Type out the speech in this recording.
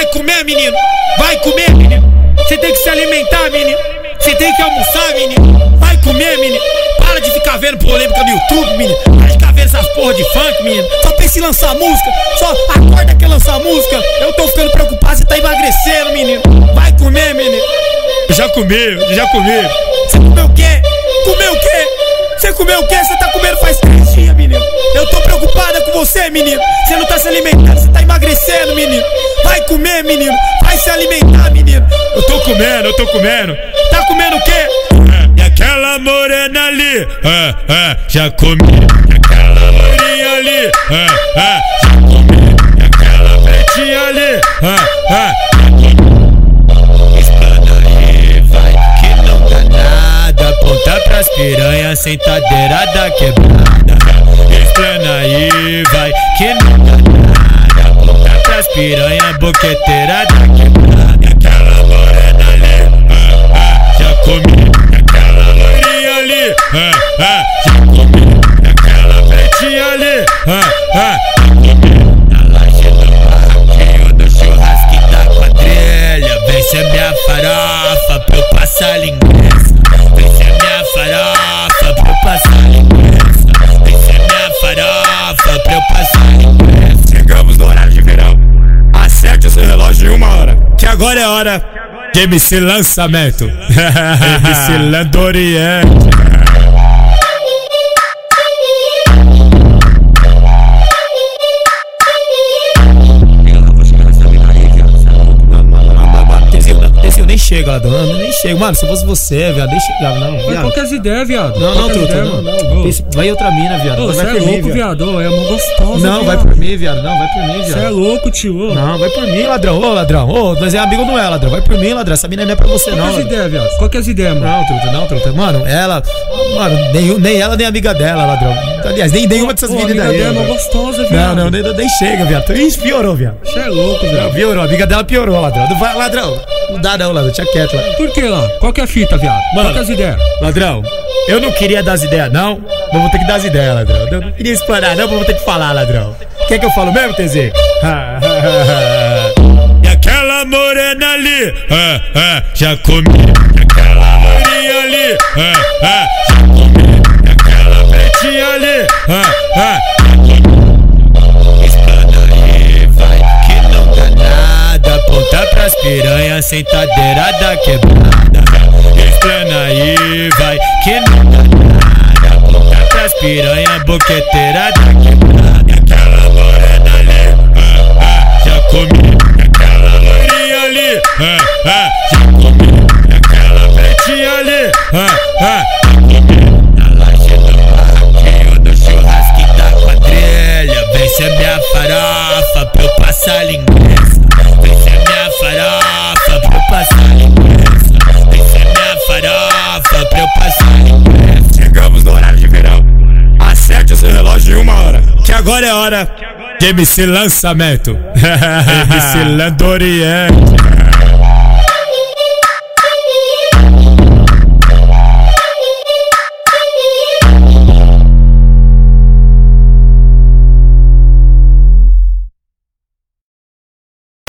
comer, menino. Vai comer, menino. Você tem que se alimentar, menino. Você tem que almoçar, menino. Vai comer, menino. Para de ficar vendo polêmica no YouTube, menino. Para de ficar vendo essas porra de funk, menino. Só pensa em lançar música. Só acorda que lançar música. Eu tô ficando preocupado, você tá emagrecendo, menino. Vai comer, menino. Já comeu. Você comeu o quê? Comeu o quê? Você comeu o quê? Você tá comendo faz 3 dias, menino. Eu tô preocupada com você, menino. Você não tá se alimentando, você tá emagrecendo, menino. Vai comer, menino. Vai se alimentar, menino. Eu tô comendo. Tá comendo o quê? E aquela morena ali, já comi. Aquela loirinha ali, já comi. E aquela pretinha ali, já comi. Explana aí, vai, que não dá nada. Aponta pras piranhas, sentadeira da quebrada. Explana aí, vai, que não dá nada. Aponta pras piranhas, boqueteira da quebrada. E aquela morena ali, já comi. Aquela loirinha ali, já comi. Aquela pretinha ali, já comi. Na laje do barraquinho, do churrasco da quadrilha. Vem ser minha farofa pra eu passar linguiça. Vem ser minha farofa pra eu passar linguiça. Vem ser minha farofa pra eu passar linguiça. Chegamos no horário de verão. Acerte o seu relógio em 1 hora. Que agora é hora de MC Lançamento. MC Landoriente. Esse eu nem chego, ladrão. Nem chego. Mano, se fosse você, viado, nem chegava, não. Mas qual que é as ideias, viado? Não, truta, não. Vai outra mina, viado. Ô, Vai cê é por mim, louco, viado. É uma gostosa. Não, viado. vai por mim, viado. Não, vai por mim, viado. Cê é louco, tio. Não, vai por mim, ladrão. Ô, ladrão. Ô, nós é amigo, não é, ladrão. Vai por mim, ladrão. Essa mina não é pra você, não. Qual que é as ideias, viado? Qual que é as ideias, mano? Não, truta. Mano, ela. Mano, nem ela, nem amiga dela, ladrão. Aliás, nem nenhuma dessas meninas daí. A amiga dela é uma gostosa, viado. Não, nem chega, viado. Ixi, piorou, viado. Cê é louco, viado. Piorou, a amiga dela piorou, ladrão. Vai, ladrão. Não dá, não, ladrão. Tinha quieto, ladrão. Por que lá? Qual que é a fita, viado? Mano, qual que é as ideias? Ladrão, eu não queria dar as ideias, não. Mas vou ter que dar as ideias, ladrão. Eu não queria explanar, não, mas vou ter que falar, ladrão. Quer que eu falo mesmo, TZ? E aquela morena ali, já comi. Aquela loirinha ali, já comi. Aquela pretinha ali, já comi. Explana aí, vai, que não dá nada. Aponta pras piranhas, sentadeira da quebrada. Explana aí, vai, que não dá nada. Aponta pras piranhas, boqueteira da quebrada. E aquela morena ali, já comi. Aquela loirinha ali, já comi. Aquela pretinha ali, já comi. Na laje do barraquinho, do churrasco da quadrilha. Vem ser minha farofa pra eu passar linguiça. Vem ser minha farofa pra eu passar linguiça. Vem ser minha farofa pra eu passar linguiça. Chegamos no horário de verão. Acerte o seu relógio em 1 hora. Que agora é hora de MC Lançamento. MC Landoriente.